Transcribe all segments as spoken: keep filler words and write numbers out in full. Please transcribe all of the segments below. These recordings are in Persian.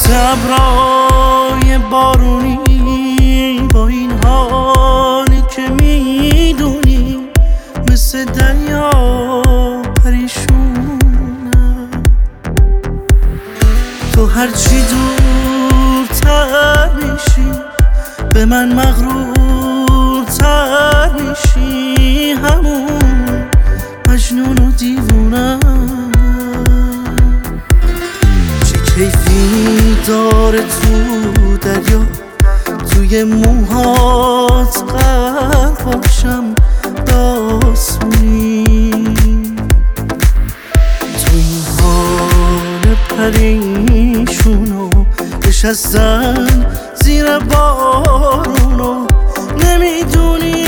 مثل ابرای بارونی، با این حالی که میدونی مثل دریا پریشونم. تو هرچی دورتر میشی به من مغرورتر میشی، همون مجنون و دیوونم. چه کیفی داره تو دریا، توی موهات غرق باشم داسونی. تو این حال پریشونو نشستن زیر بارونو نمیدونی.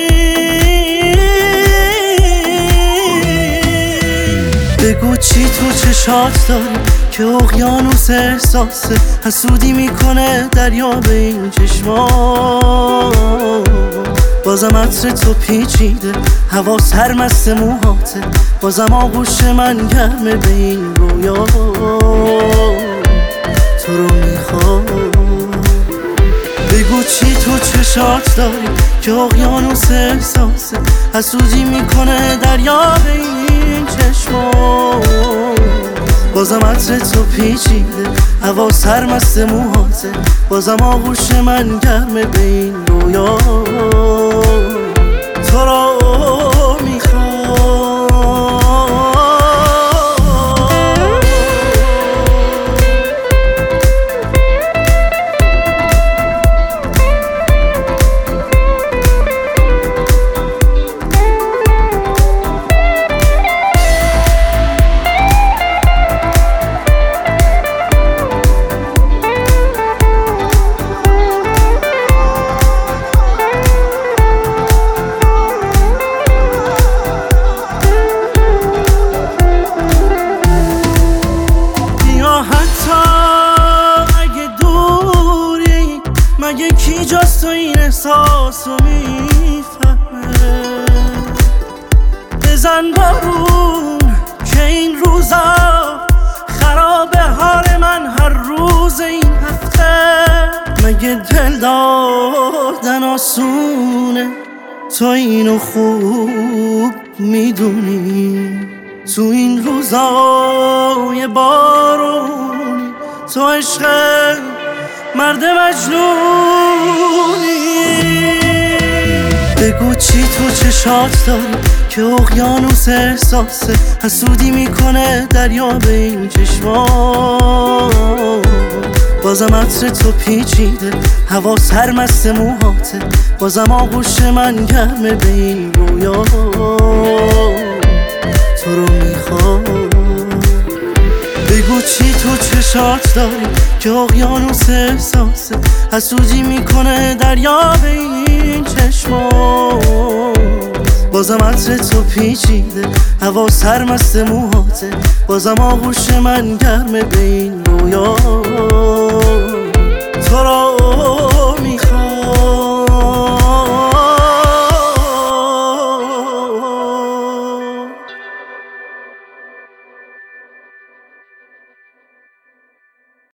بگو چی تو چشات داری که اقیانوس احساسه، حسودی میکنه دریا به این چشما. بازم عطر تو پیچیده، هوا سرمست موهاته، بازم آغوش من گرمه به این رویا. تو رو میخوام. بگو چی تو چشات داری که اقیانوس احساسه، حسودی میکنه دریا به این چشما. بازم عطر تو پیچیده، هوا سرمست موهاته، بازم آغوش من گرمه به این رویا. تو رو یکی جاست تو این احساسو میفهمه. بزن بارون که این روزا خراب حال من هر روز این هفته. مگه دل دادن آسونه؟ تو اینو خوب میدونی. تو این روزای بارونی تو عشق مرد مجنونی. بگو چی تو چشات داری که اقیانوس احساسه، حسودی میکنه دریا به این چشما. بازم عطر تو پیچیده، هوا سرمست موهاته، بازم آغوش من گرمه به این رویا. تو رو میخوام. بگو چی تو چشات داری که اقیانوس احساسه، حسودی میکنه دریا به این چشما. بازم عطر تو پیچیده، هوا سرمست موهاته، بازم آغوش من گرمه به این رویا. تو را